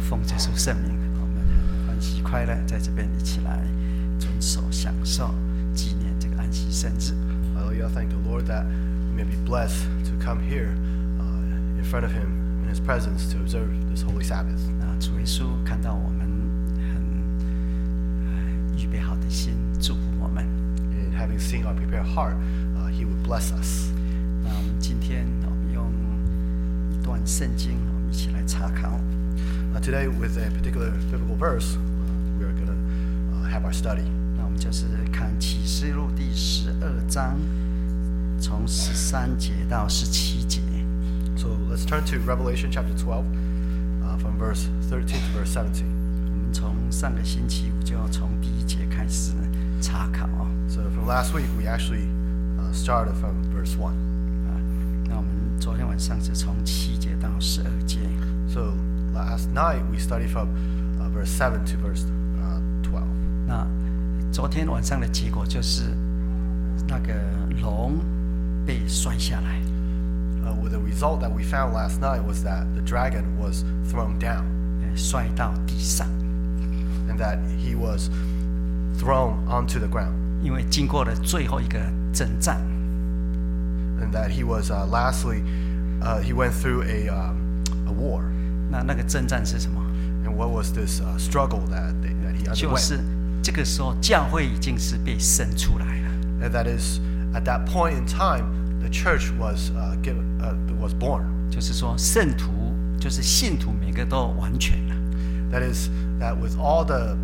奉耶稣圣名，我们很欢喜快乐在这边一起来遵守享受纪念这个安息圣日。 Hallelujah! Thank the Lord that we may be blessed to come here in front of Him in His presence to observe this holy Sabbath. 那主耶稣看到我们很预备好的心，祝福我们。 And having seen our prepared heart, He would bless us. 那我们今天我们用一段圣经，我们一起来查考。 Today, with a particular biblical verse, we are going to have our study. 那我们就是看启示录第12章，从13节到17节。 So let's turn to Revelation chapter 12, from verse 13 to verse 17. 我们从上个星期五就从第1节开始查考。 So from last week, we actually started from verse 1. 那我们昨天晚上是从7节到12节。 So last night, we studied from verse 7 to verse 12. 那昨天晚上的结果就是那个龙被摔下来。 With the result that we found last night was that the dragon was thrown down, 摔到地上， and that he was thrown onto the ground, 因为经过了最后一个征战， and that he was lastly he went through a war. 那个征战是什么？ And what was this struggle that he 就 underwent? 是这个时候教会已经是被生出来了。 And that is at that point in time, the church was born. 就是说圣徒就是信徒每个都完全了。 That is that with all the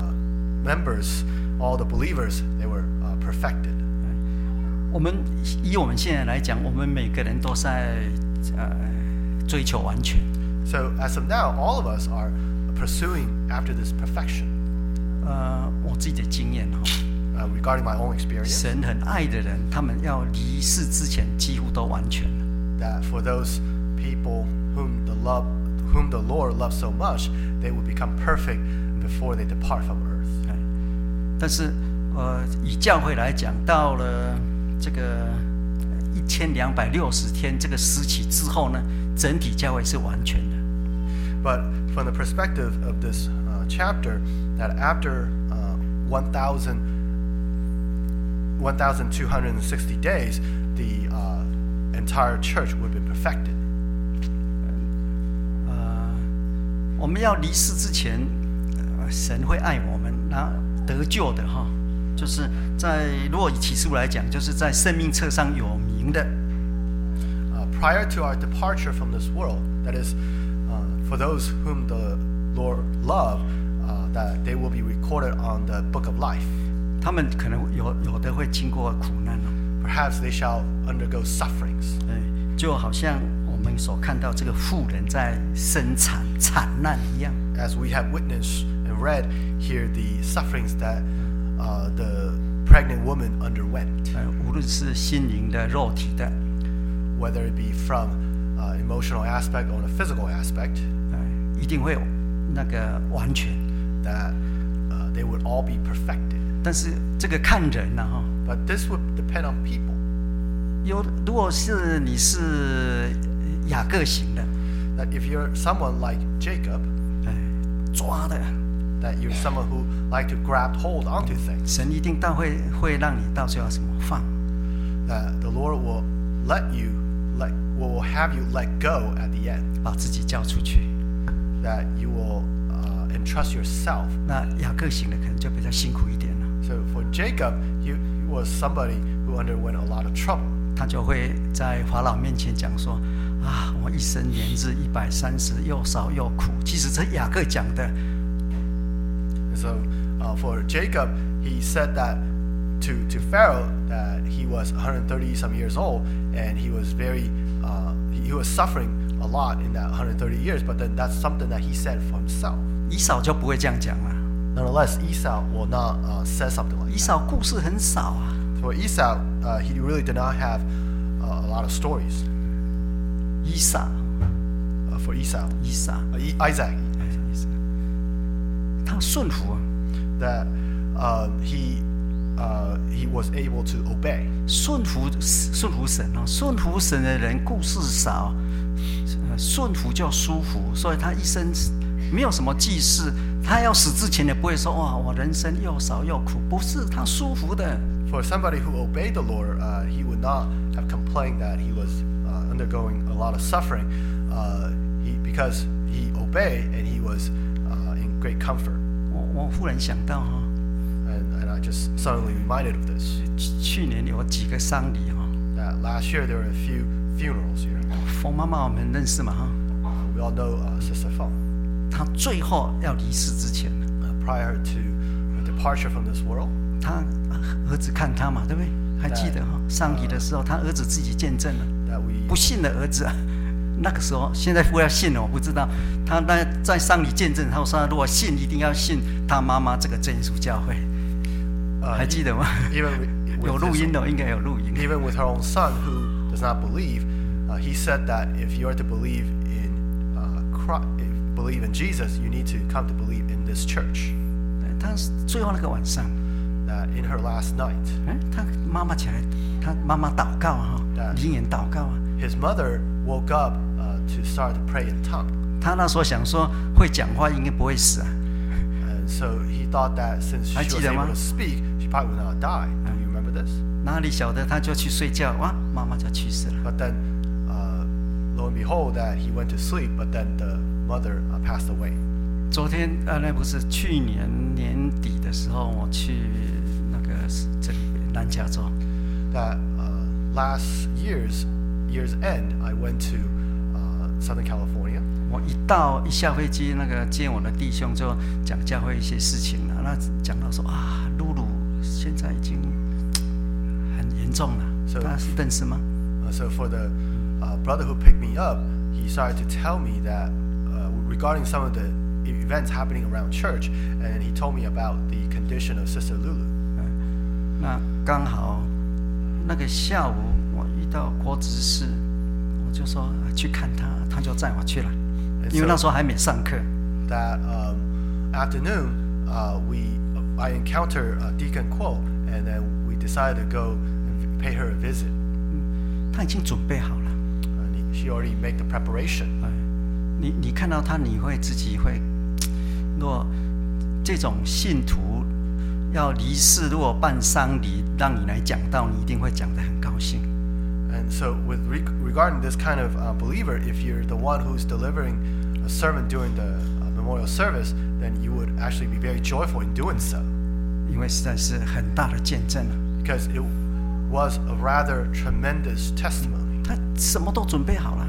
members, all the believers, they were perfected. 我们以我们现在来讲，我们每个人都在追求完全。 So as of now, all of us are pursuing after this perfection. 我自己的经验 Regarding my own experience, 神很爱的人，他们要离世之前几乎都完全了。 that for those people whom the Lord loves so much, they will become perfect before they depart from earth. 但是以教会来讲，到了这个1260天这个时期之后呢，整体教会是完全的。 But from the perspective of this chapter, that after 1,260 days, the entire church would have been perfected. 我们要离世之前，神会爱我们，然后得救的就是在如果以启示录来讲，就是在生命册上有名的。 Prior to our departure from this world, that is, for those whom the Lord loved, that they will be recorded on the book of life. 他们可能有的会经过苦难 Perhaps they shall undergo sufferings. 就好像我们所看到这个妇人在生产惨难一样。 As we have witnessed and read here, the sufferings that the pregnant woman underwent, 无论是心灵的、肉体的， whether it be from emotional aspect or the physical aspect, 一定会有那个完全。 that they would all be perfected. 但是这个看人 But this would depend on people. 如果是你是雅各型的， That if you're someone like Jacob, 抓的， that you're someone who like to grab hold onto things, 神一定会让你到最后什么放。 that the Lord will will have you let go at the end. 把自己交出去。 That you will entrust yourself. 那雅各型的可能就比较辛苦一点了。 So for Jacob, he was somebody who underwent a lot of trouble. 他就会在法老面前讲说：“啊，我一生年日130，又少又苦。”其实这雅各讲的。 So for Jacob, he said that to Pharaoh that he was 130 some years old, and he was he was suffering a lot in that 130 years. But then that's something that he said for himself. 以扫就不会这样讲了。 Nonetheless, Esau will not say something like 以 that. 扫故事很少啊。 For Esau, he really did not have a lot of stories. 以撒 For Esau, 以撒 Isaac, 他顺服啊。 that he was able to obey. 顺服神顺服神的人故事少，顺服就舒服，所以他一生没有什么祭祀，他要死之前也不会说哇，我人生又少又苦，不是，他舒服的。 For somebody who obeyed the Lord, he would not have complained that he was undergoing a lot of suffering, because he obeyed and he was in great comfort. 我忽然想到哈， And I just suddenly reminded of this. 去年有几个丧礼哈， That last year there were a few funerals here. 冯妈妈我们认识嘛哈， We all know Sister Feng. 她最后要离世之前， Prior to her departure from this world, 她儿子看她嘛，对不对？还记得哈，丧礼的时候，她儿子自己见证了， that we 不信的儿子啊。那个时候，现在不要信了，我不知道。他那在丧礼见证，他说如果信，一定要信他妈妈这个真耶稣教会，还记得吗？ even 有 with 录 his, 音的，应该有录音。 even with her own son who does not believe, he said that if you are to believe in believe in Jesus, you need to come to believe in this church. 他最后那个晚上， That in her last night, 他妈妈起来，他妈妈祷告啊，灵言祷告啊。 his mother woke up to start to pray in tongue. 他那时候想说，会讲话应该不会死啊。 And so he thought that since she 还 was 记得吗？ able to speak, she probably would not die. Do you remember this? 哪里晓得，他就去睡觉，哇，妈妈就去世了。 But then, lo and behold, that he went to sleep, but then the mother passed away. 昨天那不是去年年底的时候，我去那个这里南加州。 That last year's end, I went to Southern California. 我一下飞机，那个接我的弟兄就讲教会一些事情了。那讲到说啊，露露现在已经很严重了。 So- 他是认识吗？ So for the brother who picked me up, he started to tell me that regarding some of the events happening around church, and he told me about the condition of Sister Lulu. 那刚好那个下午我遇到郭执事，我就说去看他，他就载我去了， And 因为 so 那时候还没上课。 that afternoon, I encountered Deacon Kuo, and then we decided to go and pay her a visit. 他已经准备好了。 She already made the preparation. 你看到他，你会自己会，若这种信徒要离世，如果办丧礼让你来讲道，你一定会讲得很高兴。 And so, with regarding this kind of believer, if you're the one who's delivering a sermon during the memorial service, then you would actually be very joyful in doing so, 因为实在是很大的见证了。 because it was a rather tremendous testimony. 他什么都准备好了，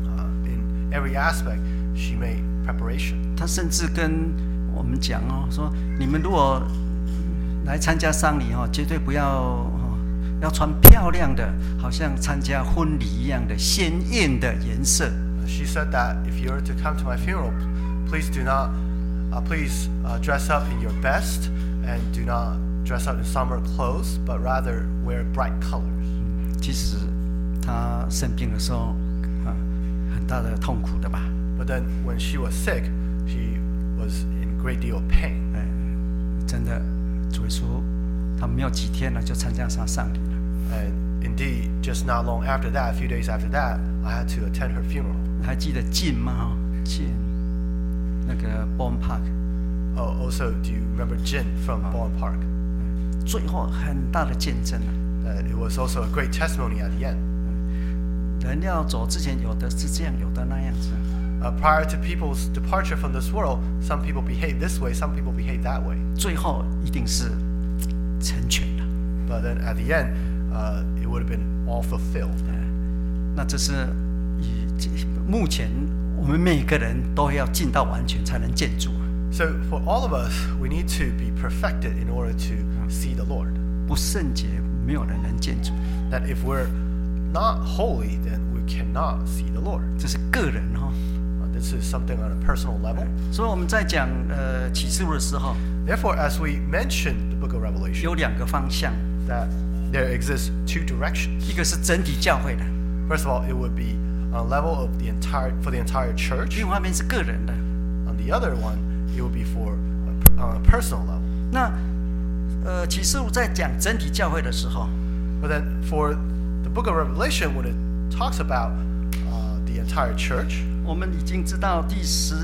In every aspect, she made preparation. 他甚至跟我们讲哦，说你们如果来参加丧礼哦，绝对不要要穿漂亮的，好像参加婚礼一样的鲜艳的颜色。 She said that if you are to come to my funeral, please do not, please dress up in your best, and do not dress up in summer clothes, but rather wear bright colors. 其实他生病的时候，很大的痛苦的吧？ But then when she was sick, she was in a great deal of pain. 真的，主耶稣他没有几天了就参加上丧礼了。 And indeed, just not long after that, a few days after that, I had to attend her funeral. 还记得进吗？进那个 Bond Park， Oh, also, do you remember Jin from Bond Park? 最后很大的见证了。 That it was also a great testimony at the end. 人要走之前，有的是这样，有的那样子。 Prior to people's departure from this world, some people behave this way, some people behave that way. 最后一定是成全了。 But then at the end, it would have been all fulfilled. 那这是目前我们每个人都要进到完全，才能见主。 So for all of us, we need to be perfected in order to see the Lord. 不圣洁，没有人能见主。 That if we're not holy, then we cannot see the Lord. 这是个人哈。 This is something on a personal level. 所以我们在讲启示录的时候， Therefore, as we mentioned the book of Revelation, 有两个方向， that there exists two directions. 一个是整体教会的， First of all, it would be on a level of for the entire church. 另外一面是个人的。 On the other one, it would be on a personal level. 那启示录在讲整体教会的时候， But then for the book of Revelation, when it talks about the entire church, 我们已经知道第11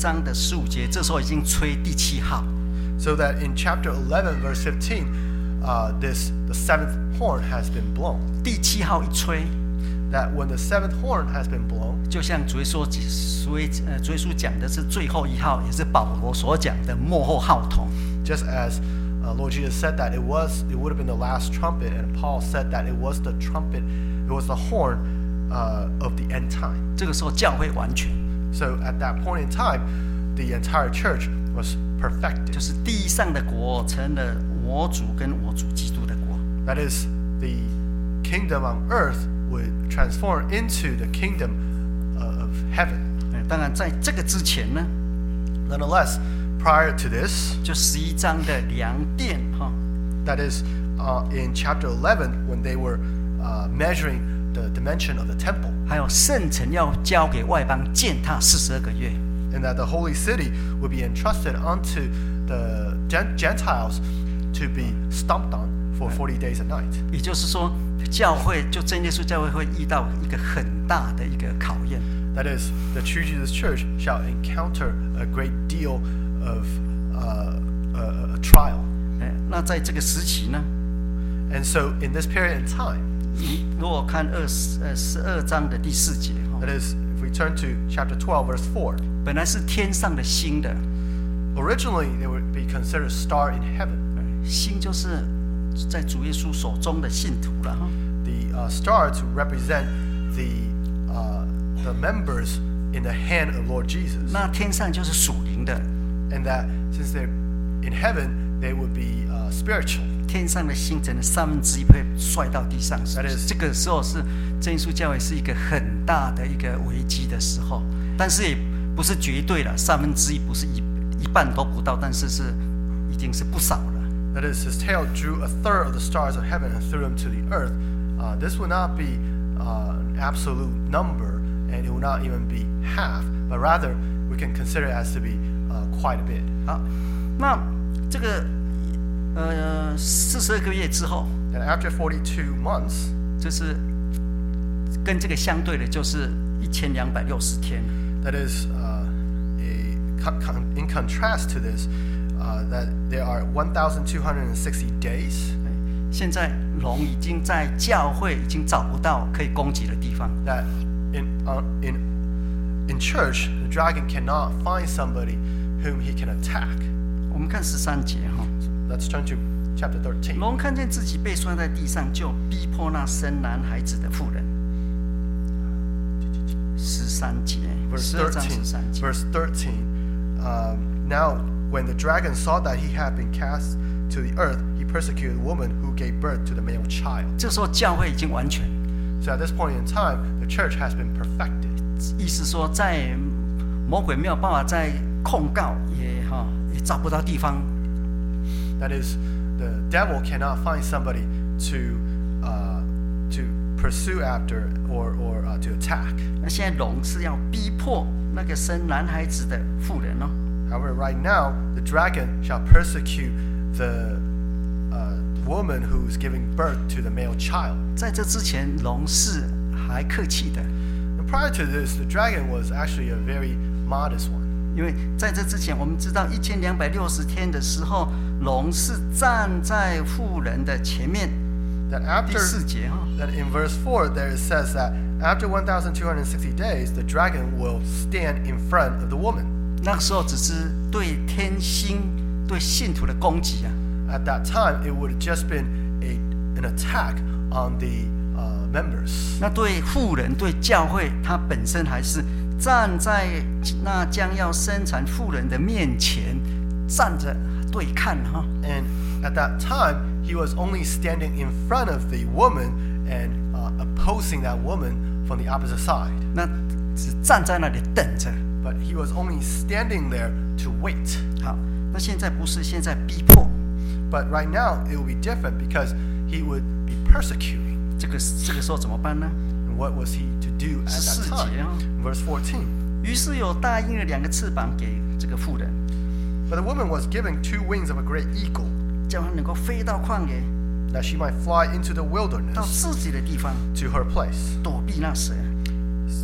章的15节，这时候已经吹第7号。 So that in chapter 11, verse 15, the seventh horn has been blown. 第7号一吹， That when the seventh horn has been blown, 就像主耶稣讲的是最后1号，也是保罗所讲的末后号筒。 just as Lord Jesus said that it would have been the last trumpet, and Paul said that it was the trumpet, it was the horn of the end time. 这个时候教会完全， So at that point in time, the entire church was perfected. 就是地上的国成了我主跟我主基督的国。 That is, the kingdom on earth would transform into the kingdom of heaven. 当然，在这个之前呢， Nonetheless, prior to this, 就11章的量殿哈， that is, in chapter 11, when they were measuring the dimension of the temple, 还有圣城要交给外邦践踏42个月。 and that the holy city would be entrusted unto the Gentiles to be stomped on for 40 days and nights. 也就是说，教会就真耶稣教会会遇到一个很大的一个考验。 That is, the true Jesus Church shall encounter a great deal of a trial. 那在这个时期呢， And so, in this period in time, 你如果看12章的第4节哈， that is, if we turn to chapter 12, verse 4, 本来是天上的星的， originally they would be considered a star in heaven. 星就是在主耶稣手中的信徒了哈。 The star to represent the members in the hand of Lord Jesus. 那天上就是属灵的， And that since they're in heaven, they would be spiritual. 天上的星整的1/3会摔到地上。 That is- 这个时候是真耶稣教会是一个很大的一个危机的时候，但是也不是绝对了，1/3不是一半都不到，但是已经是不少了。 That is, his tail drew 1/3 of the stars of heaven and threw them to the earth. This would not be an absolute number, and it will not even be half, but rather we can consider it as to be quite a bit. 好，那这个42个月之后， And after 42 months, 就是跟这个相对的，就是1260天。 that is in contrast to this, that there are 1,260 days. 现在龙已经在教会已经找不到可以攻击的地方。 That in church, the dragon cannot find somebody whom he can attack. 我们看13节哈， Let's turn to chapter 13. 龙看见自己被摔在地上，就逼迫那生男孩子的妇人。13节 Verse ，12章 13. 13节。 Verse 13. Now, when the dragon saw that he had been cast to the earth, he persecuted the woman who gave birth to the male child. 这时候教会已经完全， So at this point in time, the church has been perfected. 意思说在魔鬼没有办法再控告，也找不到地方。 That is, the devil cannot find somebody to pursue after or to attack. 那现在龙是要逼迫那个生男孩子的妇人哦。 However, right now, the dragon shall persecute the woman who is giving birth to the male child. 在这之前，龙是还客气的， And prior to this, the dragon was actually a very modest one. 因为在这之前，我们知道1260天的时候，龙是站在妇人的前面。 That 第 after 4节哈， that in verse 4 there it says that after 1,260 days, the dragon will stand in front of the woman. 那个时候只是对天星、对信徒的攻击啊。 At that time, it would have just been an attack on the members. 那对妇人、对教会，他本身还是站在那将要生产妇人的面前，站着对看哈。 And at that time, he was only standing in front of the woman and opposing that woman from the opposite side. 那只站在那里等着。 But he was only standing there to wait. 好，那现在不是现在逼迫， But right now, it will be different because he would be persecuting. 这个时候怎么办呢？ And what was he to do at that 14节 time? Verse 14. 于是有大鹰的2个翅膀给这个妇人， But the woman was given 2 wings of a great eagle, 叫她能够飞到旷野， that she might fly into the 到 wilderness 自己的地方 to her place, 躲避那蛇。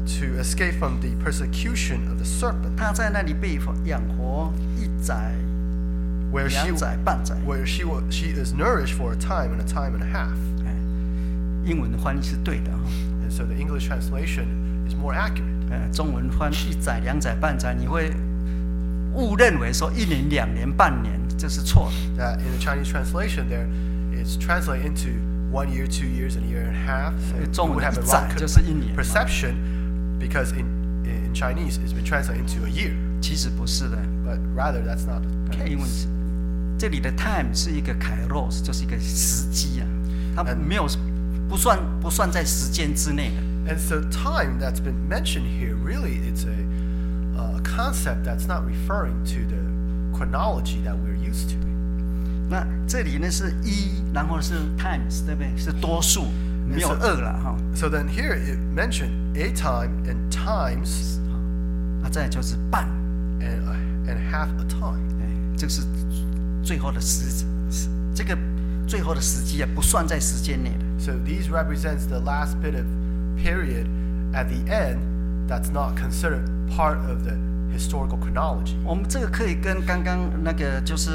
to escape from the persecution of the serpent. 他在那里被养活1载、 Where 2载、半载。 she is nourished for a time and a half. 英文的翻译是对的哈。 And so the English translation is more accurate. 中文翻1载、2载、半载，你会误认为说1年、2年、半年，这是错的。 That in the Chinese translation there, it's translated into 1 year, 2 years, and a year and a half. So you would have a wrong 就是1年 perception because in Chinese it's been translated into a year. 其实不是的， But rather that's not the 英文 case. 是这里的 time 是一个 kairos， 就是一个时机啊，它没有不算在时间之内的。 And so time that's been mentioned here, really it's a concept that's not referring to the chronology that we're used to. 那这里呢是1，然后是 times， 对不对？是多数，没有2了哈。 So then here it mentioned a time and times 再来就是半， and half a time. 这是最后的这个最后的时机啊，不算在时间内的。 So these represents the last bit of period at the end that's not considered part of the historical chronology. 我们这个可以跟刚刚那个就是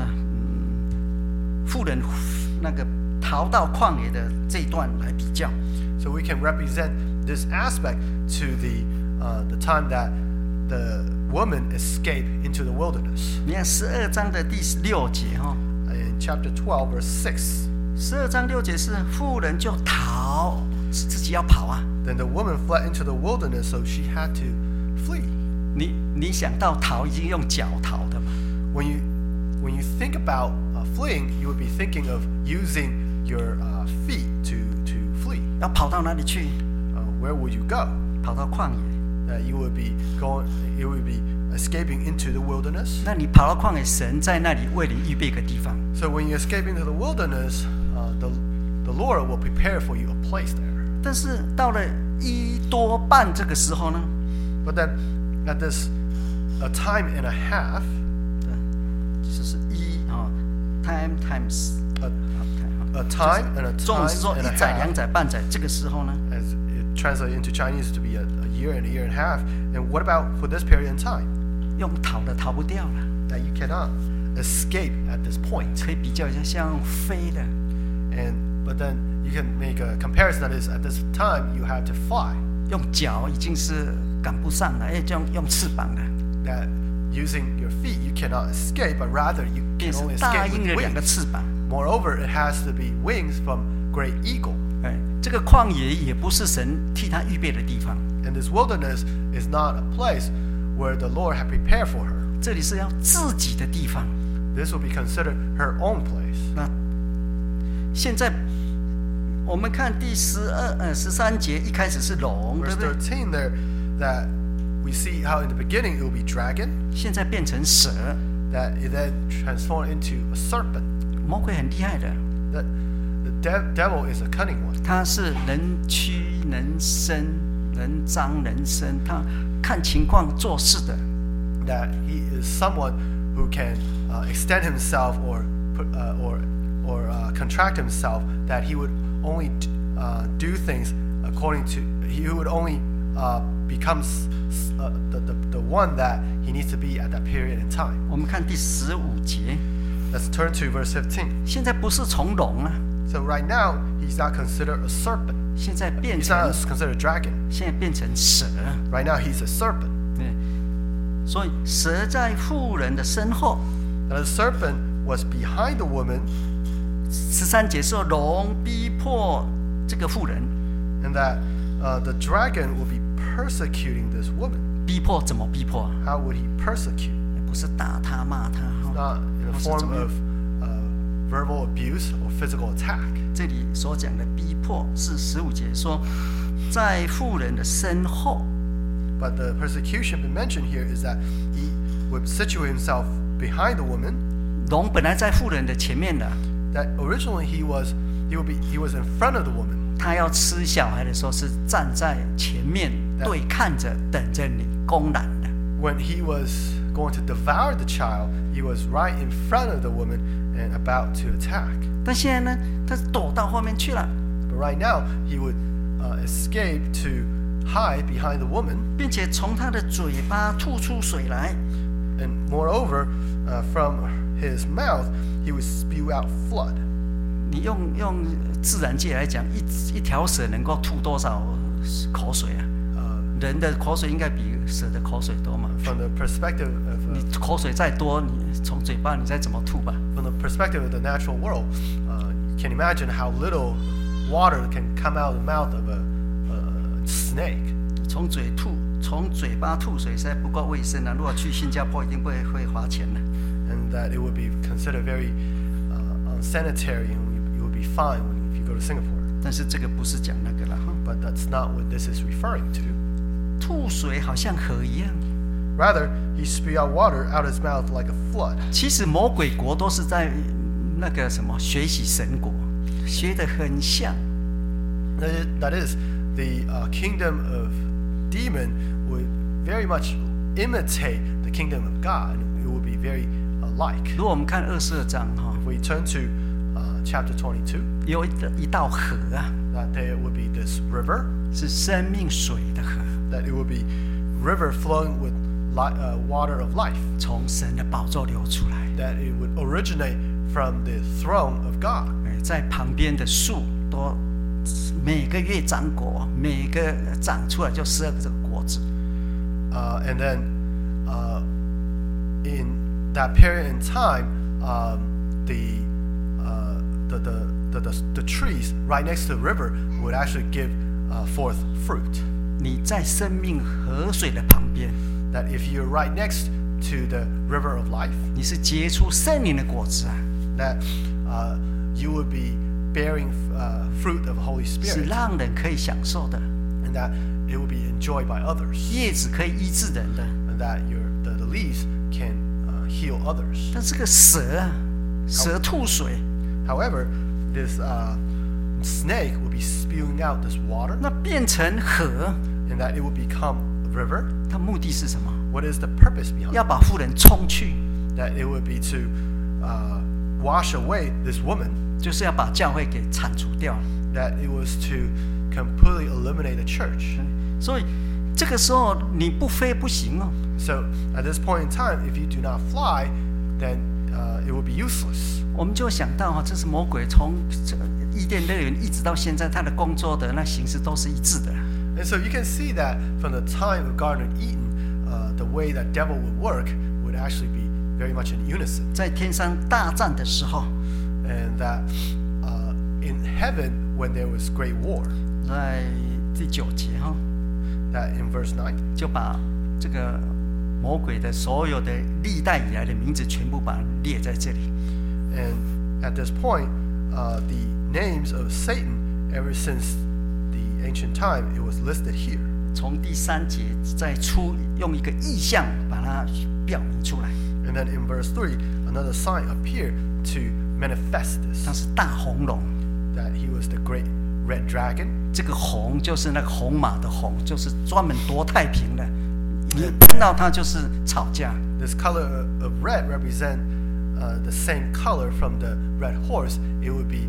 妇人那个逃到旷野的这一段来比较。 So we can represent this aspect to the time that the woman escaped into the wilderness. 你看12章的第6节哈。 In chapter 12, verse 6. 12章6节是妇人就逃，是自己要跑啊。 Then the woman fled into the wilderness, so she had to flee. 你想到逃，已经用脚逃的嘛？ When you think about fleeing, you would be thinking of using your feet to flee. 要跑到哪里去？ Where would you go? 跑到旷野。 You would be escaping into the wilderness. 那你跑到旷野，神在那里为你预备一个地方。 So when you escape into the wilderness, the Lord will prepare for you a place there. 但是到了1多半这个时候呢， But then at this a time and a half, 就是time times a time and a 中文 time 是说 and a 1载、2 half, 载、半载，这个时候呢， as it translates into Chinese to be a year and a half. And what about for this period in time? 用逃的逃不掉了。 That you cannot escape at this point. 可以比较一下，像飞的， But then you can make a comparison that is at this time you have to fly. 用脚已经是赶不上了，就用翅膀的， That using your feet you cannot escape, but rather you 变 can 成 only 大 escape 鹰 with 的2个 wings. 翅膀。 Moreover, it has to be wings from great eagle. 这个旷野也不是神替他预备的地方， And this wilderness is not a place where the Lord had prepared for her. 这里是要自己的地方。 This will be considered her own place. 那现在我们看第13节，一开始是龙，对 Verse 不对？ 13 there, that we see how in the beginning it will be dragon, 现在变成蛇， that it then transformed into a serpent. 魔鬼很厉害的， That the devil is a cunning one. 他是能屈能伸，能张能伸，他看情况做事的。 That he is someone who can extend himself or contract himself. That he would only do things according to. He would only become the one that he needs to be at that period in time. 我们看第15节， Let's turn to verse 15. 现在不是从龙啊， So right now he's not considered a serpent. 现在变 He's 成 not considered a dragon. 现在变成蛇。 Right now he's a serpent. 所以蛇在妇人的身后。 And the serpent was behind the woman. 13节说龙逼迫这个妇人， And that the dragon will be persecuting this woman. 逼迫怎么逼迫？ How would he persecute? 不是打他骂他， Not in a 或是怎 form 么样 of verbal abuse or physical attack. 这里所讲的逼迫是15节说，在妇人的身后。 But the persecution been mentioned here is that he would situate himself behind the woman. 龙本来在妇人的前面的， That originally he was in front of the woman. 他要吃小孩的时候是站在前面，对看着等着你公然的。 When he was going to devour the child, he was right in front of the woman and about to attack. 但现在呢，他躲到后面去了。 But right now, he would escape to hide behind the woman, 并且从他的嘴巴吐出水来。 and moreover, from his mouth he would spew out flood. 你用自然界来讲，一条蛇能够吐多少口水啊？人的口水应该比蛇的口水多嘛？ From the perspective 你 of 口水再多，你从嘴巴你再怎么吐吧？ from the perspective of the natural world, you can imagine how little water can come out of the mouth of a snake. 从嘴巴吐水实在不够卫生啊！如果去新加坡，一定会罚钱的。 And that it would be considered very unsanitary, and you would be fined if you go to Singapore. 但是这个不是讲那个了哈。 But that's not what this is referring to. 吐水好像河一样， Rather, he spewed out water out his mouth like a flood. 其实魔鬼国都是在那个什么学习神国，学得很像。 That is, the kingdom of demon would very much imitate the kingdom of God. It would be very alike. 如果我们看22章哈， If we turn to chapter 22, 有一道河啊， that there would be this river, 是生命水的河， that it would be river flowing with water of life, 从神的宝座流出来。 that it would originate from the throne of God. 在旁边的树都每个月长果，每个长出来就12个果子。 And then in that period in time, the trees right next to the river would actually give forth fruit. 你在生命河水的旁边， That if you're right next to the river of life, 你是结出圣灵的果子啊， that you would be bearing fruit of the Holy 是 Spirit, 让人可以享受的， and that it would be enjoyed by others, 叶子可以医治人的。 and that the leaves can heal others. 但这个蛇啊，蛇吐水， However, this snake would be spewing out this water, 那变成河， and that it would become a river. 它目的是什么？ What is the purpose behind 要把妇人冲去， it? That it would be to wash away this woman, 就是要把教会给铲除掉。 that it was to completely eliminate the church. 所以这个时候你不飞不行哦。 So at this point in time, if you do not fly, then it will be useless. 我们就想到哈，这是魔鬼从伊甸乐园一直到现在，他的工作的那形式都是一致的。 And so you can see that from the time of Garden of Eden, the way that devil would work would actually be very much in unison. 在天上大战的时候， And that in heaven, when there was great war, 在第9节哈， that in verse 9, 就把这个魔鬼的所有的历代以来的名字全部把它列在这里。 and at this point, the names of Satan, ever since the ancient time, it was listed here. 从第3节再用一个意象把它表明出来， And then in verse 3, another sign appeared to manifest 它 this, 是大红龙。 that he was the great red dragon. 这个红就是那个红马的红，就是专门夺太平的。你看到它就是吵架。 This color of red represent the same color from the red horse. It would be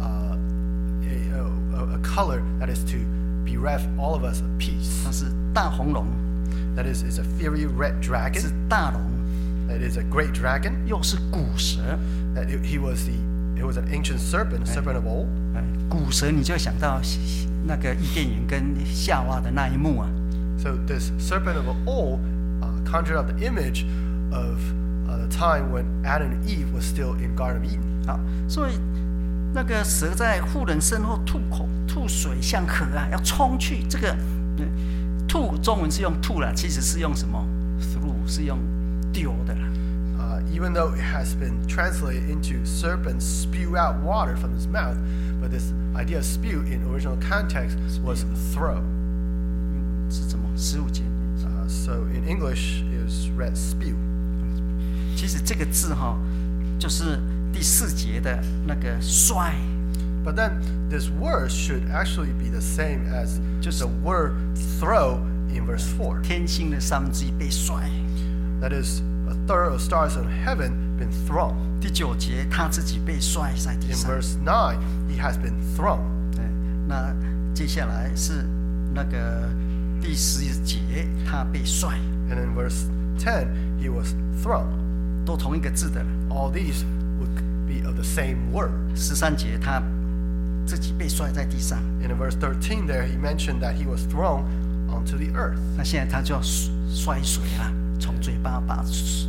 a color that is to bereft all of us of peace. 它是大红龙， That is a fiery red 是 dragon. 大龙， That is a great dragon. 又是古蛇。 That it was an ancient serpent, a serpent of old. 古蛇你就想到那个伊甸园跟夏娃的那一幕啊。 So this serpent of old conjured up the image of the time when Adam and Eve was still in Garden of Eden. 好，所以那个蛇在妇人身后吐水像河啊，要冲去。这个吐中文是用吐啦，其实是用什么 through 是用丢的啦。 Even though it has been translated into serpent spew out water from his mouth, but this idea of spew in original context was throw. 是怎么15节？ So in English, it was read spew. 其实这个字哈，就是第4节的那个摔， But then this word should actually be the same as just the word throw in verse 4. 天星的1/3被摔。 That is, a third of stars in heaven been thrown. 第9节他自己被摔在地 In 上。 verse 9, he has been thrown. 对，那接下来是那个第10节他被摔， And in verse 10, he was thrown. 都同一个字的了。 All these would be of the same word. 13节他自己被摔在地上， And in verse 13 there, he mentioned that he was thrown onto the earth. 那现在他就要摔水了，从嘴巴把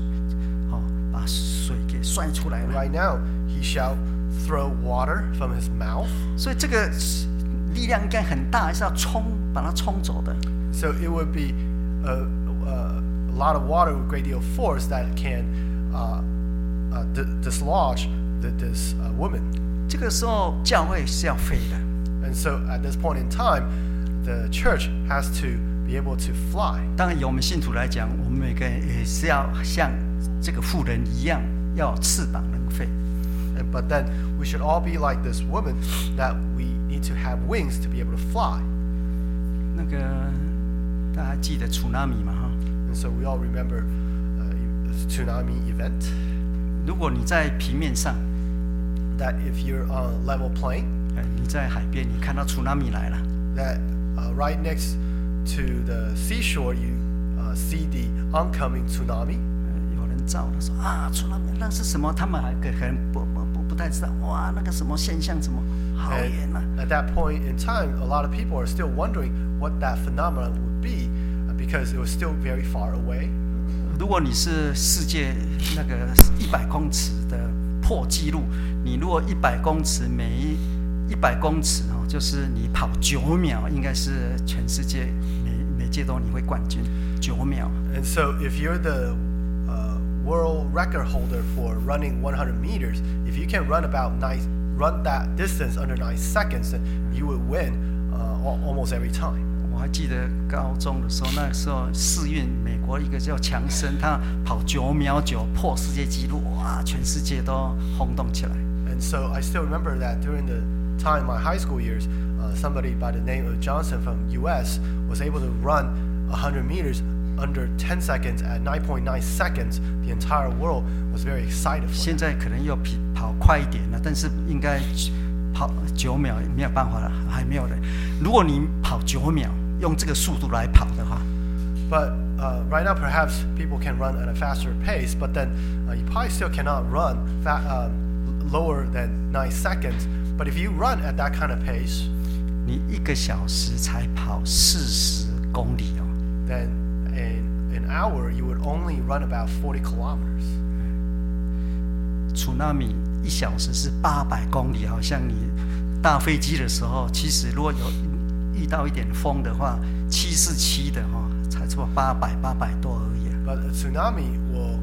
水给摔出来了。 Right now, he shall throw water from his mouth. 所以这个力量应该很大，是要把它冲走的。 So it would be a lot of water with a great deal of force that can dislodge this woman. 这个时候教会是要飞的。 And so at this point in time, the church has to be able to fly. 当然，由我们信徒来讲，我们每个人也是要像这个妇人一样，要有翅膀能飞。 But then we should all be like this woman, that we need to have wings to be able to fly. 那个大家还记得 tsunami 吗？哈， And so we all remember the tsunami event. 如果你在平面上， That if you're on a level plane, 你在海边，你看到 tsunami 来了， that right next to the seashore, you see the oncoming tsunami. 有人照的说啊 tsunami 那是什么？他们还可能不太知道，哇，那个什么现象，怎么好远啊！ At that point in time, a lot of people are still wondering what that phenomenon would be because it was still very far away. 如果你是世界那个100公尺的破纪录，你如果100公尺每100公尺就是你跑9秒，应该是全世界每届都你会冠军9秒。 And so if you're the world record holder for running 100 meters, if you can run that distance under 9 seconds, then you would win almost every time. 我还记得高中的时候，那时候世运美国一个叫强森，他跑9秒9破世界纪录，哇，全世界都轰动起来。 And so I still remember that during the time my high school years, somebody by the name of Johnson from US was able to run 100 meters under 10 seconds at 9.9 seconds. The entire world was very excited for 现 it. 在可能又跑快一点了，但是应该跑9秒也没有办法了，还没有人。如果你跑9秒，用这个速度来跑的话， But right now, perhaps people can run at a faster pace, but then you probably still cannot run lower than 9 seconds. But if you run at that kind of pace, 你1个小时才跑40公里哦。 then in an hour you would only run about 40 kilometers. tsunami 1小时是800公里，好像你搭飞机的时候，其实如果有遇到一点风的话，747的才差不多800多而已。 But a tsunami will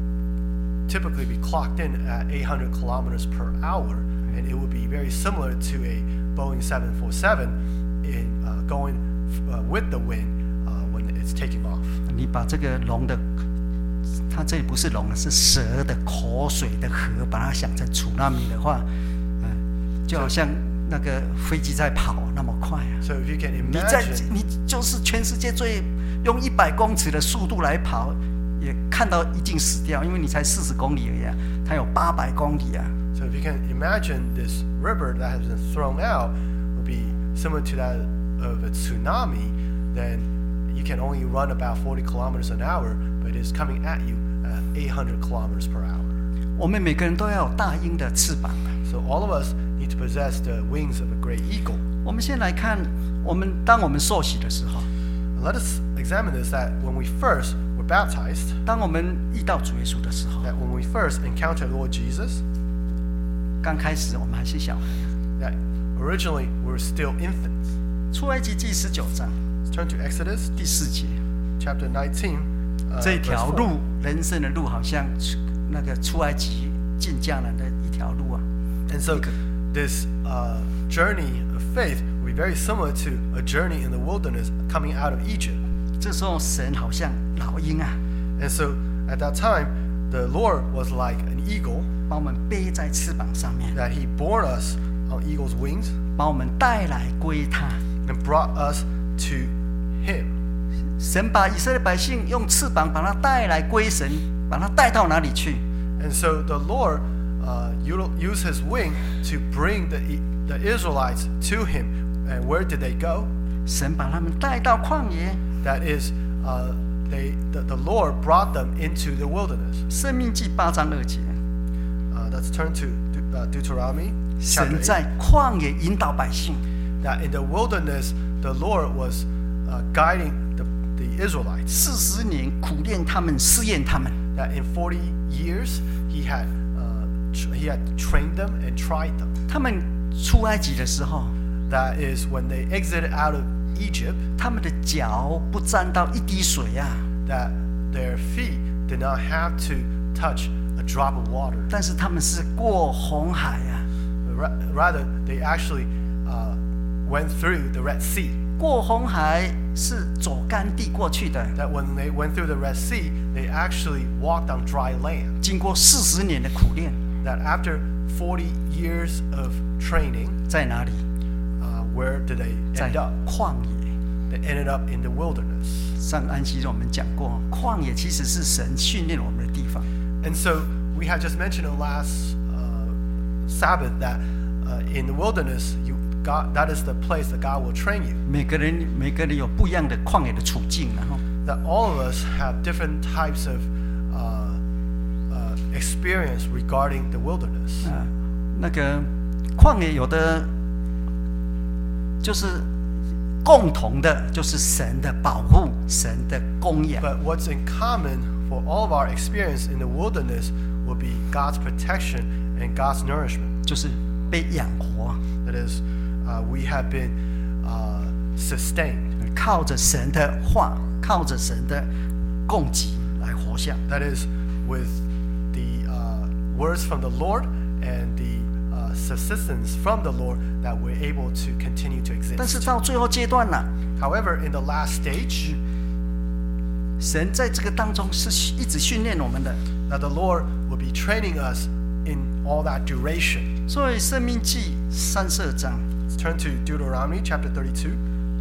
typically be clocked in at 800 kilometers per hour, and it would be very similar to a Boeing 747 in going with the wind when it's taking off. 你把这个龙的，它这里不是龙，是蛇的口水的河，把它想成tsunami的话，就好像那个飞机在跑那么快啊！ So if you can 你就是全世界最用100公尺的速度来跑，也看到一定死掉，因为你才40公里而已啊，它有800公里啊。 So if you can imagine this river that has been thrown out would be similar to that of a tsunami, then you can only run about 40 kilometers an hour, but it is coming at you at 800 kilometers per hour. 我们每个人都要有大鹰的翅膀。 So all of us need to possess the wings of a great eagle. 我们先来看，当我们受洗的时候， Let us examine this, that when we first were baptized, 当我们遇到主耶稣的时候， that when we first encountered Lord Jesus, 刚开始我们还是小孩。 that originally we were still infants. 出埃及记19章 Let's turn to Exodus 第4节， chapter 19, 这 verse 条 4. 路，人生的路，好像那个出埃及进迦南的一条路啊。 And so this journey of faith will be very similar to a journey in the wilderness coming out of Egypt. 这时候神好像老鹰啊， And so at that time, the Lord was like an eagle, 把我们背在翅膀上面， that he bore us on eagle's wings 把我们带来归他。 and brought us to him. 神把以色列百姓用翅膀把他带来归神，把他带到哪里去？ And so the Lord used his wing to bring the Israelites to him. And where did they go? 神把他们带到旷野。 That is, the Lord brought them into the wilderness. 申命记8章2节， Let's turn to Deuteronomy 神 chapter 8. 在旷野引导百姓， That in the wilderness, the Lord was guiding the Israelites. 40年苦练他们，试验他们。 That in 40 years, he had trained them and tried them. 他们出埃及的时候， That is, when they exited out of Egypt, 他们的脚不沾到一滴水啊， that their feet did not have to touch a drop of water. 但是他们是过红海啊。 Rather, they actually went through the Red Sea. 过红海是走干地过去的， That when they went through the Red Sea, they actually walked on dry land. 经过40年的苦练， That after 40 years of training, 在哪里？ where did they 在 end up? 旷野。 They ended up in the wilderness. 上安息日我们讲过，旷野其实是神训练我们的地方。 And so we had just mentioned in last Sabbath that in the wilderness, that is the place that God will train you. 每个人有不一样的旷野的处境，然后 That all of us have different types of experience regarding the wilderness. 那个旷野有的就是共同的，就是神的保护、神的供养。 But what's in common for all of our experience in the wilderness will be God's protection and God's nourishment. 就是被养活， That is, we have been sustained. 靠着神的话，靠着神的供给来活下。 That is, with the words from the Lord and the subsistence from the Lord, that we're able to continue to 但是 exist. 到最后阶段了， However, in the last stage, 神在这个当中是一直训练我们的。 that the Lord will be training us in all that duration. 所以《申命记》32章 Let's turn to Deuteronomy chapter 32.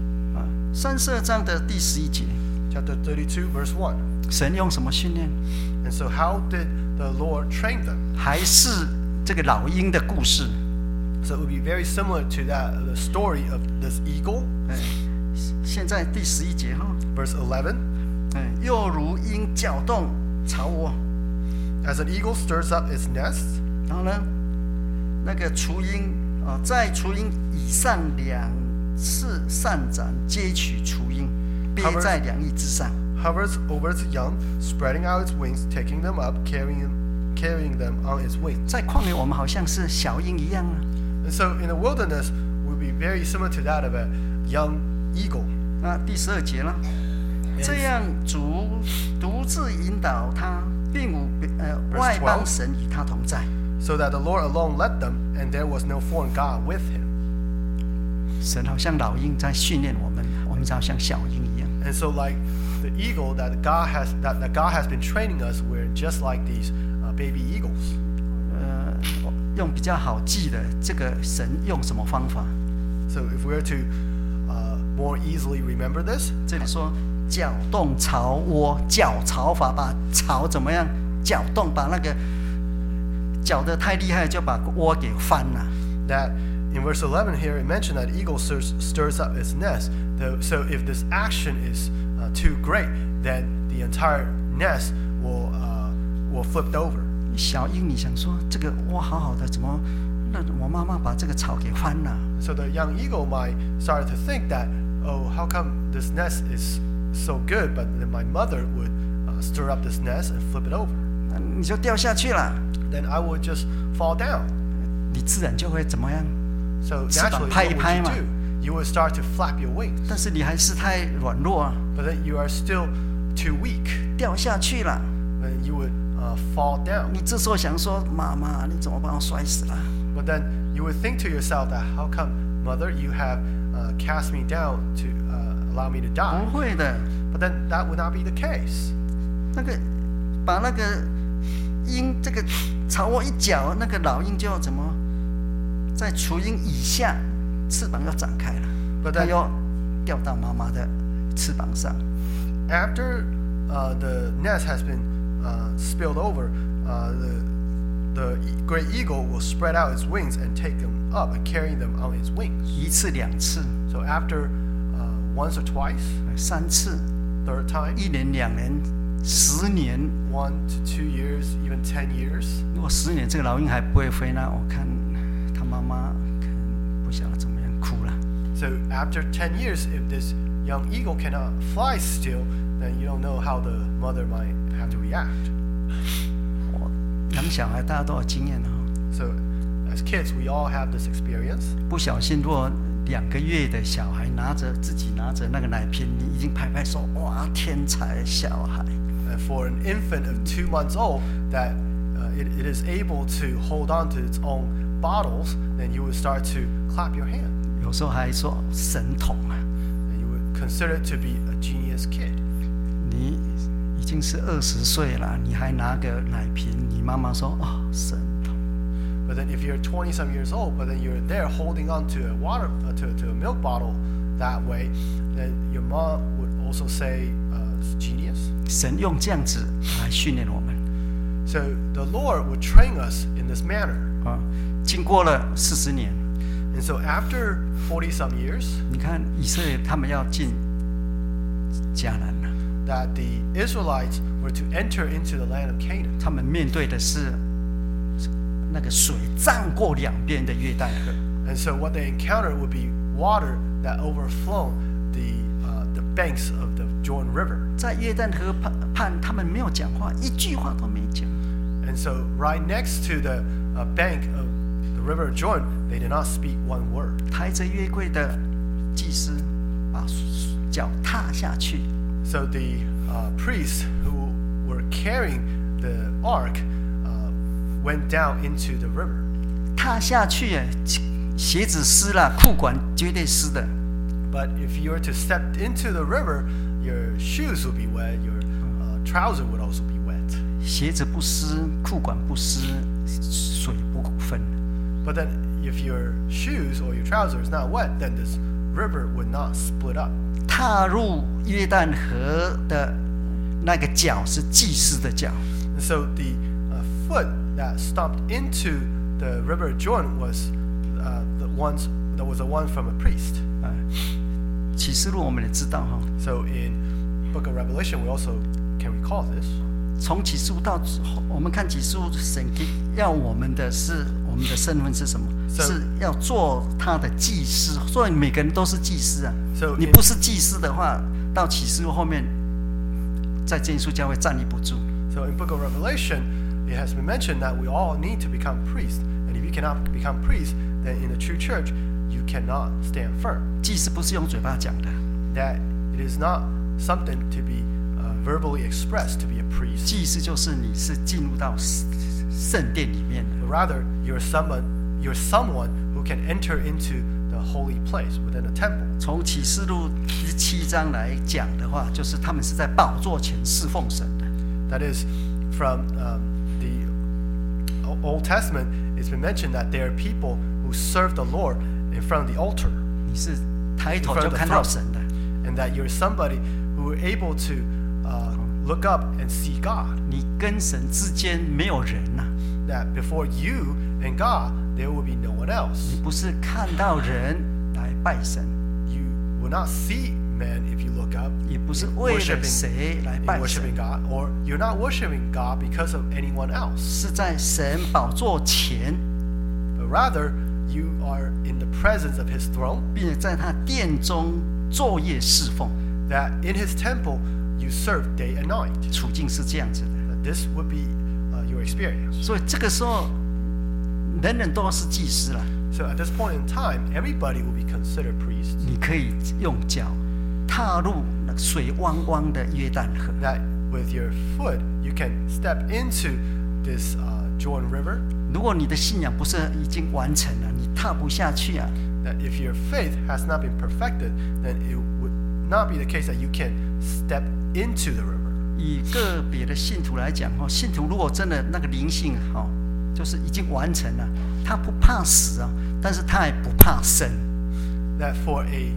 32章的第11节， Chapter 32, verse 1. 神用什么训练？ And so, how did the Lord train them? 还是这个老鹰的故事。 So it would be very similar to the story of this eagle. 现在第11节哈， Verse 11. 又如鹰搅动巢窝， As an eagle stirs up its nest, 然后呢，那个雏鹰在雏鹰以上2次上展，接取雏鹰，憋在2翼之上。 hovers over its young, spreading out its wings, taking them up, carrying them on its wings. 在旷野，我们好像是小鹰一样啊。 And so in the wilderness, would be very similar to that of a young eagle. 那第12节了，这样主独自引导他，并无外邦神与他同在。 So that the Lord alone led them, and there was no foreign god with him. 神好像老鹰在训练我们，我们就好像小鹰一样。 And so, like the eagle that God has been training us, we're just like these baby eagles. 用比较好记的，这个神用什么方法？ So if we were to more easily remember this, 这里说搅动巢窝，搅巢法，把巢怎么样搅动，把那个搅得太厉害，就把窝给翻了。 that in verse 11 here it mentioned that eagle stirs up its nest. So if this action is too great, then the entire nest will flip over. 小鹰，你想说这个窝好好的，怎么那我妈妈把这个巢给翻了？ So the young eagle might start to think that, oh, how come this nest is so good, but then my mother would stir up this nest and flip it over. 那你就掉下去了， Then I would just fall down. 你自然就会怎么样？ So 翅膀 naturally, 拍一 what 拍 would 嘛。 you do? You would start to flap your wings. 但是你还是太软弱啊， But then you are still too weak. 掉下去了。 Then you would fall down. 你这时候想说，妈妈，你怎么把我摔死了？ But then you would think to yourself that, how come, mother, you have cast me down to allow me to 不 die? 会的， But then that would not be the case. 那个把那个鹰这个巢窝一搅，那个老鹰就怎么在雏鹰以下，翅膀又展开了， But 它 then 又掉到妈妈的翅膀上。 after the nest has been spilled over, the great eagle will spread out its wings and take them up and carry them on its wings. 一次两次， So after once or twice, 3次， third time, 1年、2年、10年。 1 to 2 years, even 10 years. 如果10年这个老鹰还不会飞呢，我看他妈妈可能不晓得怎么样，哭了。 So after 10 years, if this young eagle cannot fly still, then you don't know how the mother might have to react. 养小孩大家都有经验哦。 So as kids, we all have this experience. 不小心，如果2个月的小孩自己拿着那个奶瓶，你已经拍拍手，哇，天才小孩。 And for an infant of 2 months old, that it is able to hold on to its own bottles, then you would start to clap your hand. 有时候还说神童啊， And you would consider it to be a genius kid. 你已经是20岁了，你还拿个奶瓶，你妈妈说哦，神童。 But then if you're 20-some years old, but then you're there holding on to a water to a milk bottle that way, then your mom would also say it's genius. 神用这样子来训练我们 So the Lord would train us in this manner. 啊。经过了40年， And so after 40-some years, 你看以色列他们要进迦南了， that the Israelites were to enter into the land of Canaan. 他们面对的是那个水涨过2边的约旦河。 And so what they encountered would be water that overflowed the banks of the Jordan River. 在约旦河畔，他们没有讲话，一句话都没讲。 And so right next to the bank of the river Jordan, they did not speak one word. 抬着约柜的祭司把脚踏下去， So the priests who were carrying the ark went down into the river. 踏下去耶，鞋子湿了，裤管绝对湿的。 But if you were to step into the river, your shoes would be wet, your trouser would also be wet. 鞋子不湿，裤管不湿，水不分。 But then if your shoes or your trouser is not wet, then this river would not split up. 踏入约旦河的那个脚是祭司的脚， And so the foot that stomped into the river Jordan was the one from a priest. 启示录我们也知道哈， So in Book of Revelation, we also can recall this. 从启示录到我们看启示录，神要我们的是我们的身份是什么？ So- 是要做他的祭司，所以每个人都是祭司啊。 So 你 in- 不是祭司的话，到启示录后面，在真耶稣教会站立不住。 So in Book of Revelation, it has been mentioned that we all need to become priests. And if you cannot become priests, then in the true church, you cannot stand firm. 祭司不是用嘴巴讲的， That it is not something to be verbally expressed to be a priest. 祭司就是你是进入到圣殿里面的。 But rather, you're someone who can enter into the holy place within a temple. 从启示录17章来讲的话，就是他们是在宝座前侍奉神的。 That is, from the Old Testament, it's been mentioned that there are people who serve the Lord in front of the altar, 你是抬 in 头 front 就 of the 看到 throne, 神的， and that you're somebody who are able to look up and see God. 你跟神之间没有人呐、 That before you and God, there will be no one else. 你不是看到人来拜神， You will not see men if you look up. 也不是 in 为了 worshiping, 谁来 in 拜 worshiping 神， God, or you're not worshiping God because of anyone else. 是在神宝座前， But rather, you are in the presence of His throne, 并且在他殿中昼夜侍奉， that in His temple you serve day and night. 处境是这样子的。 That this would be your experience. 所以这个时候，人人都是祭司了。 So at this point in time, everybody will be considered priests. 你可以用脚踏入那个水汪汪的约旦河， That with your foot you can step into this Jordan River. 如果你的信仰不是已经完成了，你踏不下去啊。 That if your faith has not been perfected, then it would not be the case that you can step into the river. 以个别的信徒来讲，信徒如果真的那个灵性就是已经完成了，他不怕死啊，但是他也不怕生。 That for a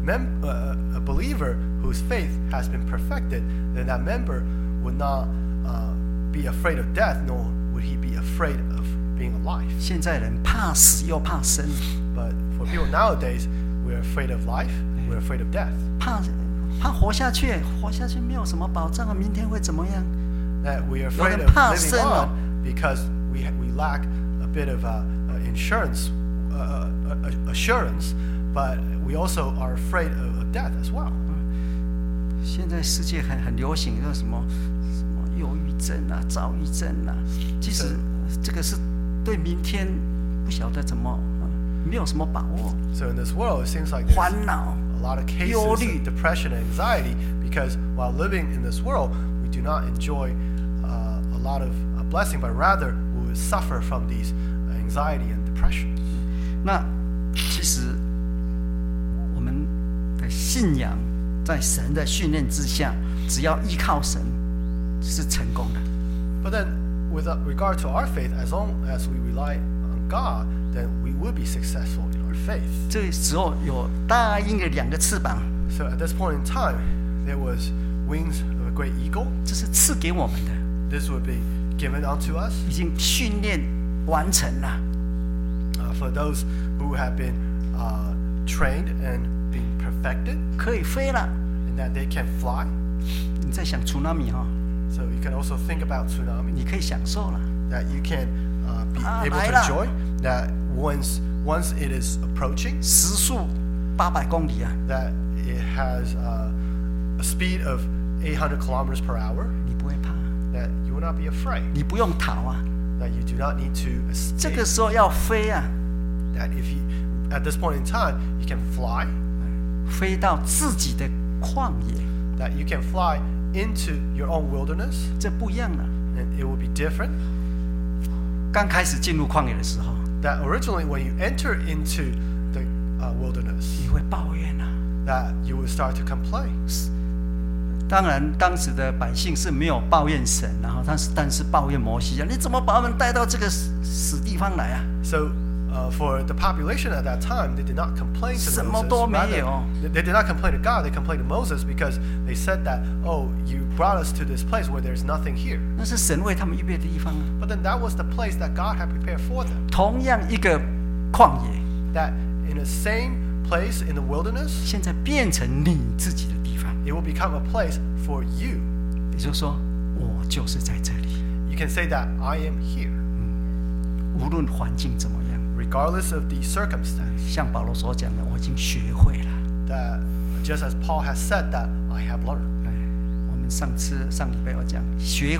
believer whose faith has been perfected, then that member would not be afraid of death, nor would he be afraid of being alive. 现在人怕死又怕生， But for people nowadays, we're afraid of life We're afraid of death. 怕活下去没有什么保障啊，明天会怎么样？ That we are 有 afraid 人 of 怕 living 生啊。 on because we lack a bit of insurance assurance, but we also are afraid of death as well. 现在世界很流行的什么忧郁症啊、躁郁症啊，其实这个是对明天不晓得怎么，没有什么把握。 So in this world, it seems like there's 烦恼、 a lot of cases 忧虑 of depression and anxiety because while living in this world, we do not enjoy a lot of blessing, but rather we will suffer from these anxiety and depression. 那其实我们的信仰在神的训练之下，只要依靠神是成功的。 But then, with regard to our faith, as long as we rely on God, then we will be successful in our faith. 这时候有大鹰的2个翅膀， So at this point in time, there was wings of a great eagle. 这是赐给我们的， This would be given unto us 已经训练完成了。 for those who have been trained and been perfected, 可以飞了。 and that they can fly. 你在想 tsunami 哈， So you can also think about tsunami, 你可以享受了。 that you can be able to 来了。 enjoy. That once it is approaching, 时速800公里啊， that it has a speed of 800 kilometers per hour, 你不会怕， that you will not be afraid, 你不用逃啊。 that you do not need to 这 escape. 个时候要飞啊， That if you, at this point in time, you can fly, 飞到自己的旷野， that you can fly into your own wilderness, 这不一样了。 and it will be different. 刚开始进入旷野的时候， That originally when you enter into the wilderness, 你会抱怨啊。 that you will start to complain. 当然，当时的百姓是没有抱怨神，然后但是抱怨摩西啊，你怎么把我们带到这个死地方来啊？ So for the population at that time, they did not complain to 什么 Moses. 都没 Rather, 有。 they did not complain to God. They complained to Moses because they said that, oh, you brought us to this place where there's nothing here. 那是神为他们预备的地方啊。 But then that was the place that God had prepared for them. 同样一个旷野， That in the same place in the wilderness, 现在变成你自己的地方， it will become a place for you. 也就是说，我就是在这里， You can say that I am here, 无论环境怎么样， regardless of the circumstance. 像保罗所讲的，我已经学会了。 That just as Paul has said that I have learned. 我们上礼拜有讲，学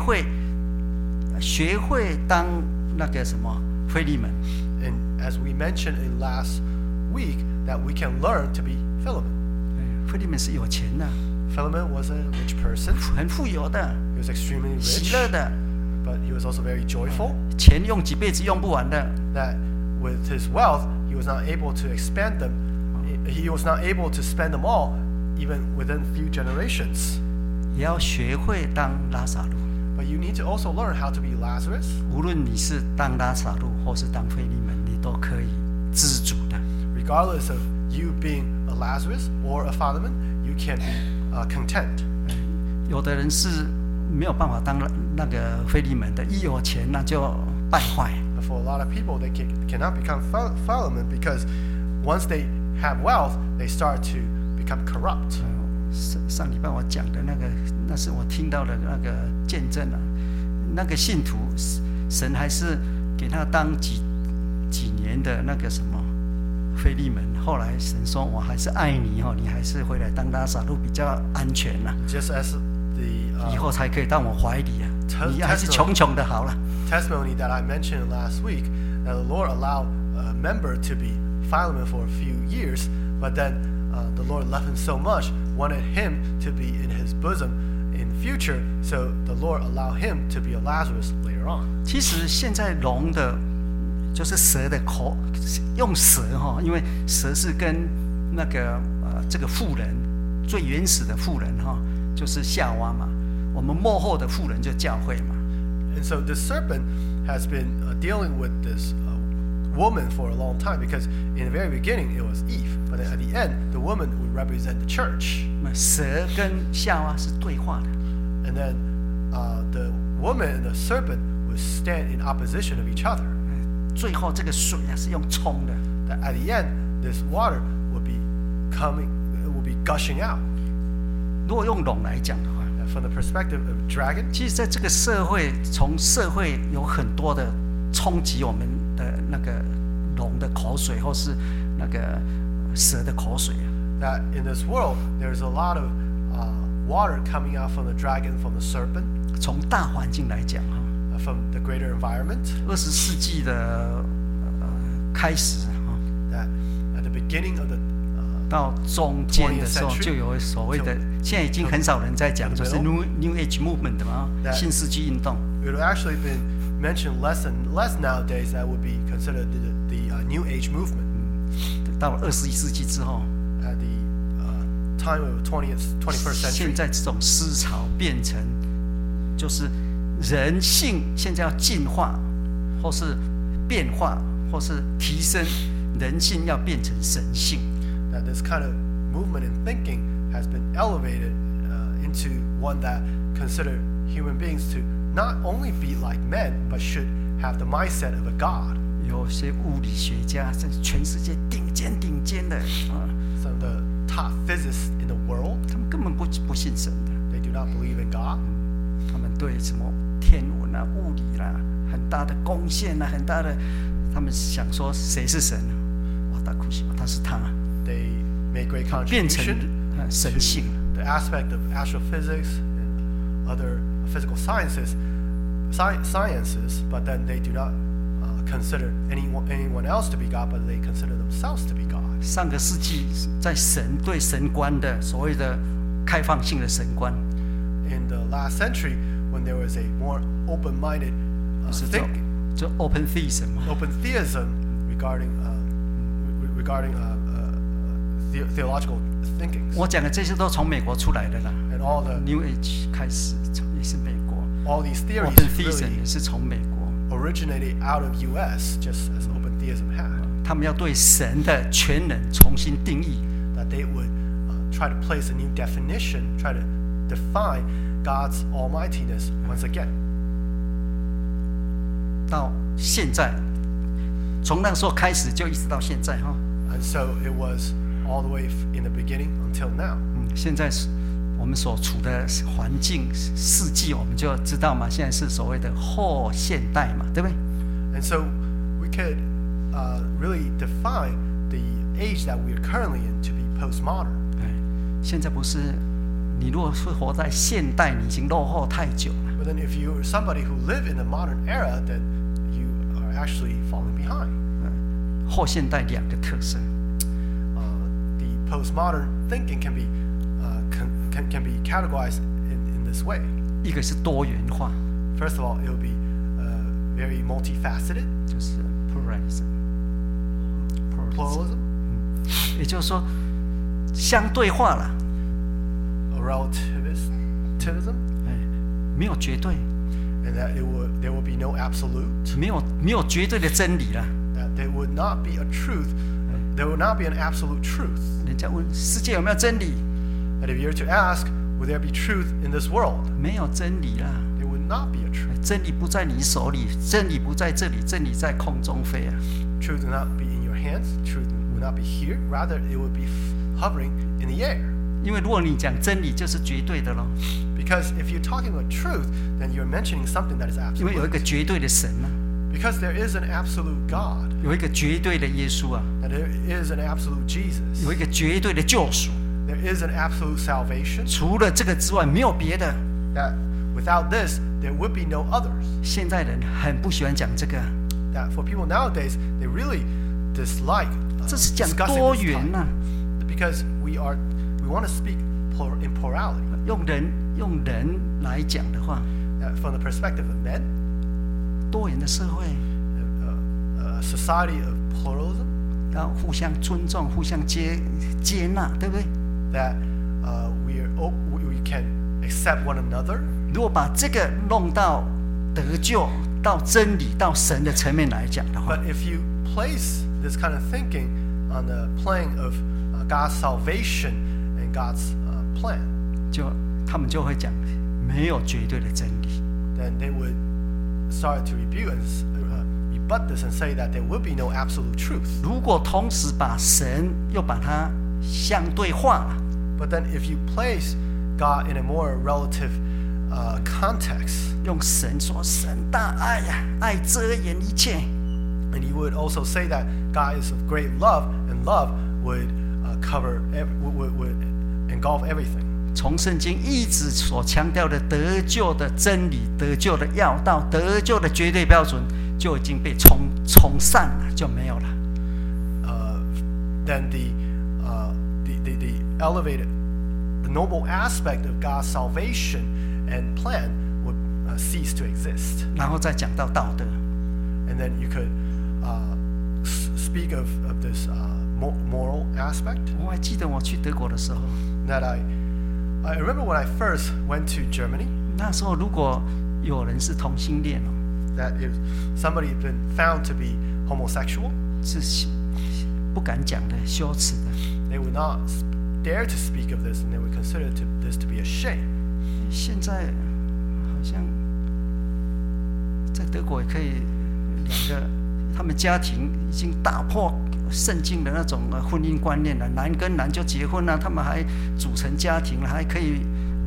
会当那个什么腓利门， And as we mentioned in last week, that we can learn to be Philemon. 腓利门是有钱的， Philemon was a rich person. 很富有的， He was extremely 喜 rich, 乐的， but he was also very joyful. 钱用几辈子用不完的。 That with his wealth, he was not able to expand them. He was not able to spend them all, even within few generations. 也要学会当拉撒路。 But you need to also learn how to be Lazarus. 无论你是当拉撒路或是当腓利门，你都可以知足的。 Regardless of you being a Lazarus or a Philemon, you can be content. 有的人是没有办法当那个腓利门的，一有钱那就败坏。 But for a lot of people, they cannot become Philemon because once they have wealth, they start to become corrupt. 上礼拜我讲的那是我听到的那个见证啊，那个信徒神还是给他当几年的那个什么腓利门，后来神说我还是爱你哦，你还是回来当拉撒路比较安全啦、 Just as the 以后才可以到我怀里啊， 你还是穷的好了。 testimony that I mentioned last week, that the Lord allowed a member to be Philemon for a few years, but then the Lord loved him so much, wanted him to be in his bosom in future, so the Lord allowed him to be a Lazarus later on. 其实现在龙的，就是蛇的口，用蛇哈，因为蛇是跟那个这个妇人最原始的妇人哈，就是夏娃嘛，我们末后的妇人就教会嘛。 And so the serpent has been dealing with this woman for a long time, because in the very beginning it was Eve, but then at the end the woman would represent the church. 那蛇跟夏娃是对话的， And then the woman and the serpent would stand in opposition of each other. 最后这个水啊是用冲的， That at the end this water would be be gushing out. 如果用龙来讲的话， From the perspective of dragon, 其实在这个社会，从社会有很多的冲击我们的那个龙的口水，或是那个蛇的口水。 that in this world there's a lot of water coming out from the dragon, from the serpent, 从大环境来讲哈， from the greater environment. 20世纪的开始哈， That at the beginning of the 到中间的时候 20th century 就有所谓的，现在已经很少人在讲，就是 New Age Movement 的嘛，新世纪运动。 it would actually been mentioned less and less nowadays. That would be considered the New Age movement. 到了21世纪之后， At the time of 21st 现 century, 在这种思潮变成就是人性现在要进化，或是变化，或是提升，人性要变成神性。 that this kind of movement and thinking has been elevated into one that consider human beings to not only be like men, but should have the mindset of a god. 有些物理学家在全世界顶尖的啊， Some of the top physicists in the world, 他们根本不信神的， they do not believe in God. 他们对什么天文啊、物理啦、很大的贡献啊、很大的，他们想说谁是神？哇，大库西，他是他。 They make great 变成 contribution 神性。 to the aspect of astrophysics and other physical sciences, but then they do not consider anyone else to be God, but they consider themselves to be God. 上个世纪在神对神观的所谓的开放性的神观， In the last century, when there was a more open-minded 是 thinking, 就 open theism 嘛， open theism regarding theological thinkings, 我讲的这些都从美国出来的啦。 and all the New Age 开始也是美国 all these theories ，open theism really 也是从美国， originated out of U.S. just as open theism had. 他们要对神的全能重新定义。 That they would try to place a new definition, try to define God's almightiness once again. 到现在，从那个时候开始就一直到现在哈。 And so it was all the way in the beginning until now. 现在是我们所处的环境世纪，我们就知道嘛，现在是所谓的后现代嘛，对不对？ And so we could really define the age that we are currently in to be postmodern. 现在不是你如果是活在现代，你已经落后太久了。 But then if you're somebody who live in the modern era, then you are actually falling behind. 后现代两个特色， The postmodern thinking can be categorized in this way. 一个是多元化， First of all, it will be very multifaceted, 就是 pluralism， pluralism, 也就是说相对化了， a relativism, 没有绝对， and that there will be no absolute, 没有绝对的真理了。 that there would not be a truth, there would not be an absolute truth. 人家问世界有没有真理？ And if you're to ask, would there be truth in this world? 没有真理啦， There would not be a truth. 真理不在你手里，真理不在这里，真理在空中飞啊。 Truth would not be in your hands. Truth would not be here. Rather, it would be hovering in the air. 因为如果你讲真理，就是绝对的咯。 Because if you're talking about truth, then you're mentioning something that is 因为有一个 absolute. 绝对的神啊， Because there is an absolute God. 有一个绝对的耶稣啊， And there is an absolute Jesus. 有一个绝对的救赎。 There is an absolute salvation. 除了这个之外，没有别的。 That without this, there would be no others. 现在人很不喜欢讲这个， That for people nowadays, they really dislike 这是讲 discussing 多 this 元 topic. 呐、 Because we want to speak in plurality. 用人来讲的话， From the perspective of men, 多元的社会， a society of pluralism, 要互相尊重、互相接纳，对不对？ that we can accept one another. 如果把这个弄到得救、到真理、到神的层面来讲的话， But if you place this kind of thinking on the plane of God's salvation and God's plan, 他们就会讲没有绝对的真理。 then they would start to rebut this and say that there would be no absolute truth. 如果同时把神又把它相对化了， But then if you place God in a more relative context, 用神说神大爱呀，爱遮掩一切。 and you would also say that God is of great love, and love would would engulf everything. 从圣经一直所强调的得救的真理、得救的要道、得救的绝对标准，就已经被冲散了，就没有了。 Then the elevated, the noble aspect of God's salvation and plan would cease to exist. 然后再讲到道德， And then you could speak of this moral aspect. 我还记得我去德国的时候， That I remember when I first went to Germany, 那时候如果有人是同性恋哦， that if somebody had been found to be homosexual, 是不敢讲的、羞耻的。 they would not dare to speak of this, and they would consider this to be a shame. 现在好像在德国也可以，两个他们家庭已经打破圣经的那种婚姻观念了，男跟男就结婚了，他们还组成家庭了，还可以。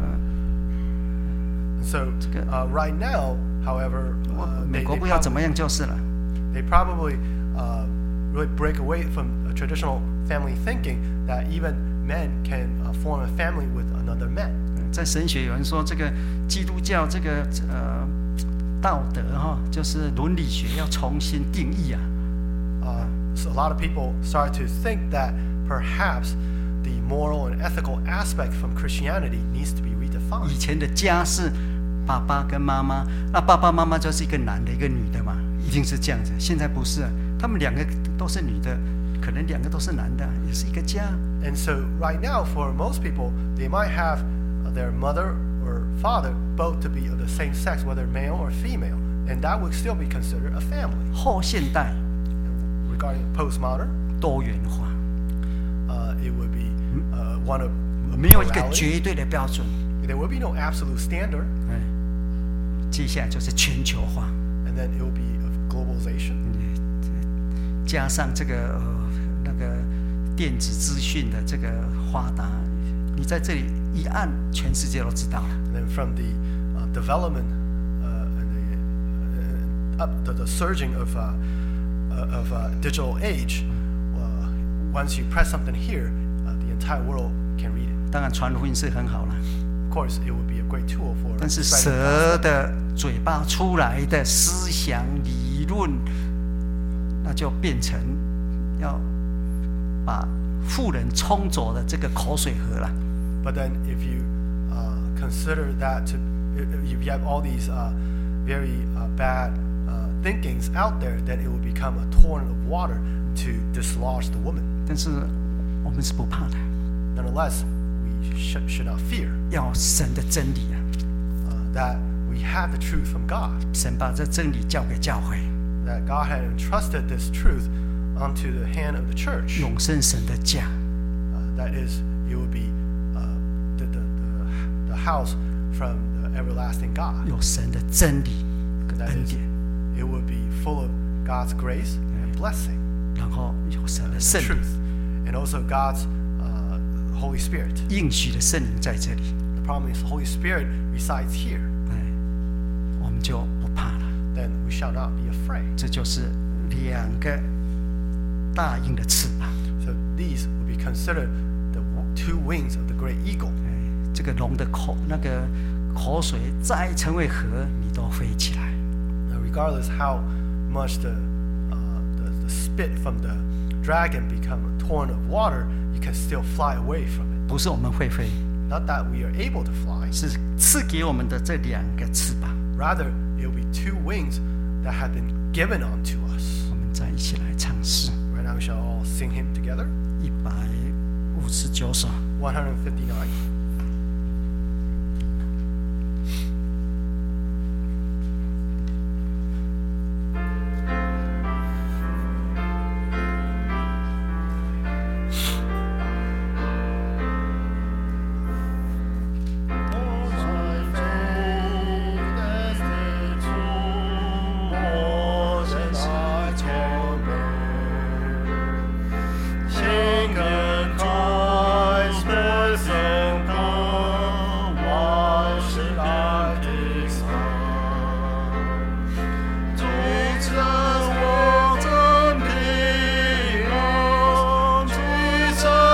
So right now, however, 美国不要怎么样就是了。 they probably really break away from a traditional family thinking that even men can form a family with another man. 在神学有人说，这个基督教这个道德哈，就是伦理学要重新定义啊。 So a lot of people start to think that perhaps the moral and ethical aspect from Christianity needs to be 以 redefined. 前的家是爸爸跟妈妈，那爸爸妈妈就是一个男的，一个女的嘛，一定是这样子。现在不是，他们两个都是女的，可能两个都是男的，也是一个家。 And so right now, for most people, they might have their mother or father both to be of the same sex, whether male or female, and that would still be considered a family. 后现代 Regarding postmodern, 多元化， it would be one of 没有一个 morality. 绝对的标准。 There will be no absolute standard, 接下来就是全球化， and then it will be of globalization. 加上这个那个电子资讯的这个发达，你在这里一按，全世界都知道了。 And then from the development and the surging of digital age, once you press something here, the entire world can read it. 当然，传福音是很好了， Of course, it would be a great tool for 但是 spreading the 蛇 gospel. 的嘴巴出来的思想理论，那就变成要把富人冲走的这个口水河了。 But then, if you consider that if you have all these very bad thinkings out there, then it will become a torrent of water to dislodge the woman. 但是我们是不怕的， Nonetheless, we should not fear 要神的真理啊！ that we have the truth from God. 神把这真理交给教会， That God had entrusted this truth onto the hand of the church. 永生神的家。 That is, it would be the house from the everlasting God. 有神的真理跟 That 恩 is, 典， it would be full of God's grace and blessing 然后有神的 and 圣 the 灵， truth, and also God's Holy Spirit. 应许的圣灵在这里， The problem is the Holy Spirit resides here. 我们就不怕了。 Then we shall not be afraid. 这就是两个大鹰的翅膀。 So these would be considered the two wings of the great eagle. 这个龙的口水再成为河，你都飞起来。 Now, regardless how much the spit from the dragon become a torrent of water, you can still fly away from it. 不是我们会飞， Not that we are able to fly, 是赐给我们的这两个翅膀。 rather it will be two wings that have been given unto us. 我们再一起来唱诗 Right now we shall all sing him together. 159首。 159.